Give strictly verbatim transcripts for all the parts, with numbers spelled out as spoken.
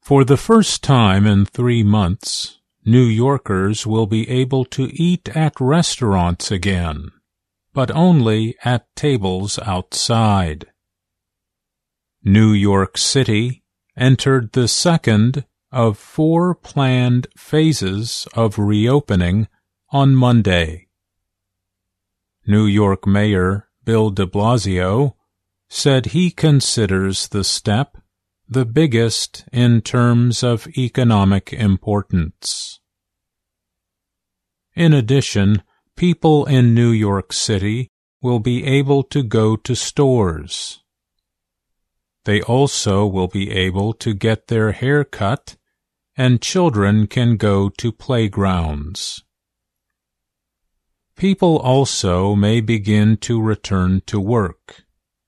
For the first time in three months, New Yorkers will be able to eat at restaurants again, but only at tables outside. New York City entered the second of four planned phases of reopening on Monday. New York Mayor Bill de Blasio said he considers the step the biggest in terms of economic importance. In addition, people in New York City will be able to go to stores. They also will be able to get their hair cut, and children can go to playgrounds. People also may begin to return to work.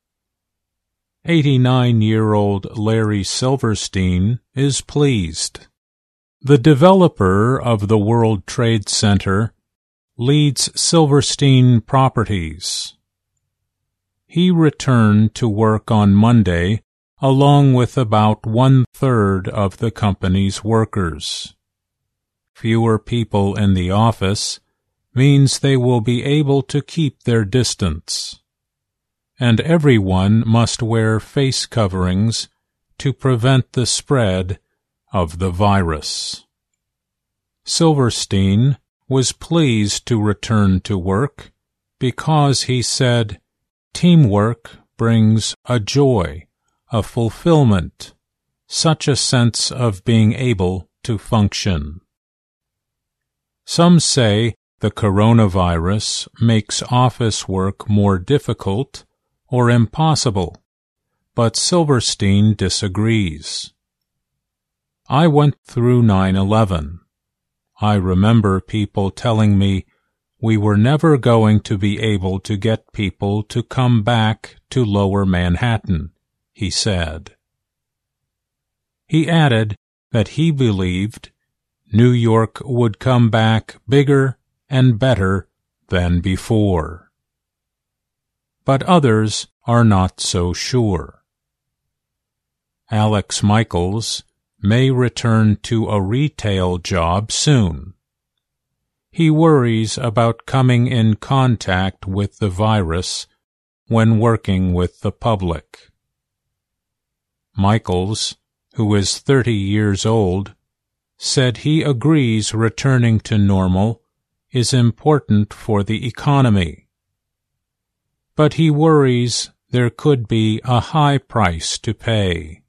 eighty-nine-year-old Larry Silverstein is pleased. The developer of the World Trade Center leads Silverstein Properties. He returned to work on Monday along with about one-third of the company's workers. Fewer people in the office means they will be able to keep their distance, and everyone must wear face coverings to prevent the spread of the virus. Silverstein was pleased to return to work because he said, "Teamwork brings a joy, a fulfillment, such a sense of being able to function." Some say the coronavirus makes office work more difficult or impossible, but Silverstein disagrees. "I went through nine eleven. I remember people telling me we were never going to be able to get people to come back to Lower Manhattan," he said. He added that he believed New York would come back bigger and better than before. But others are not so sure. Alex Michaels may return to a retail job soon. He worries about coming in contact with the virus when working with the public. Michaels, who is thirty years old, said he agrees returning to normal is important for the economy. But he worries there could be a high price to pay.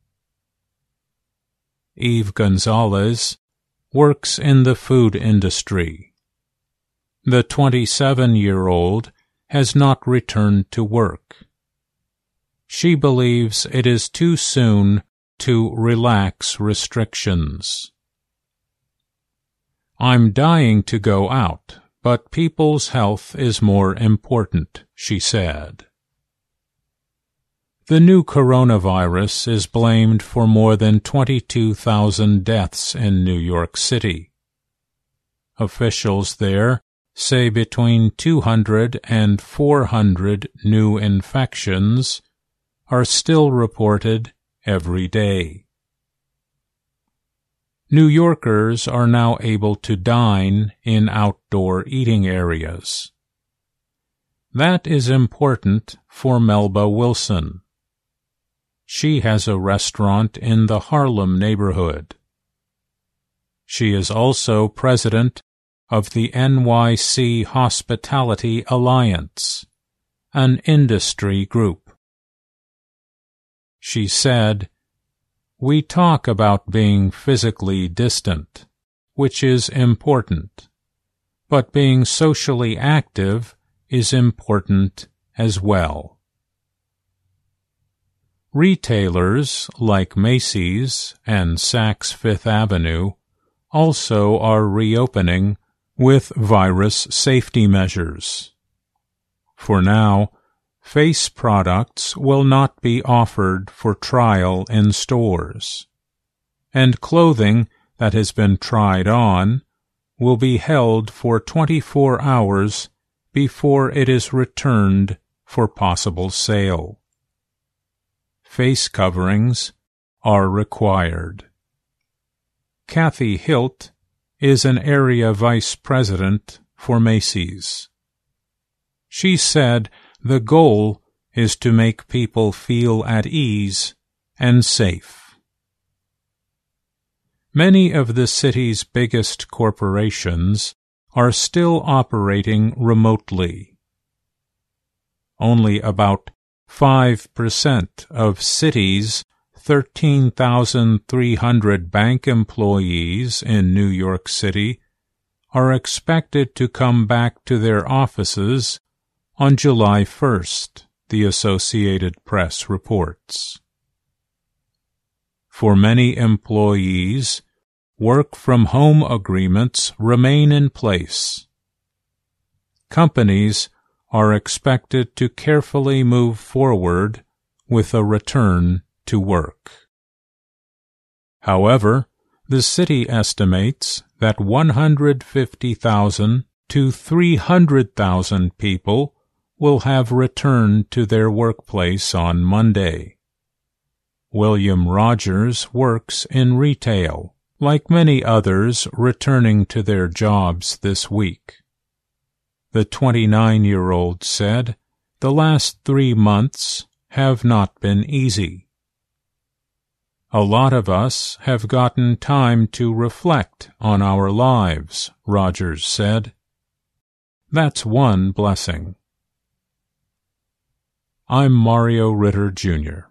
Eve Gonzalez works in the food industry. The twenty-seven-year-old has not returned to work. She believes it is too soon to relax restrictions. "I'm dying to go out, but people's health is more important," she said. The new coronavirus is blamed for more than twenty-two thousand deaths in New York City. Officials there say between two hundred and four hundred new infections are still reported every day. New Yorkers are now able to dine in outdoor eating areas. That is important for Melba Wilson. She has a restaurant in the Harlem neighborhood. She is also president of the N Y C Hospitality Alliance, an industry group. She said, "We talk about being physically distant, which is important, but being socially active is important as well." Retailers like Macy's and Saks Fifth Avenue also are reopening with virus safety measures. For now, face products will not be offered for trial in stores, and clothing that has been tried on will be held for twenty-four hours before it is returned for possible sale. Face coverings are required. Kathy Hilt is an area vice president for Macy's. She said the goal is to make people feel at ease and safe. Many of the city's biggest corporations are still operating remotely. Only about five percent of Citi's thirteen thousand three hundred bank employees in New York City are expected to come back to their offices on July first, the Associated Press reports. For many employees, work-from-home agreements remain in place. Companies are expected to carefully move forward with a return to work. However, the city estimates that one hundred fifty thousand to three hundred thousand people will have returned to their workplace on Monday. William Rogers works in retail, like many others returning to their jobs this week. The twenty-nine-year-old said, "The last three months have not been easy. A lot of us have gotten time to reflect on our lives," Rogers said. "That's one blessing." I'm Mario Ritter, Junior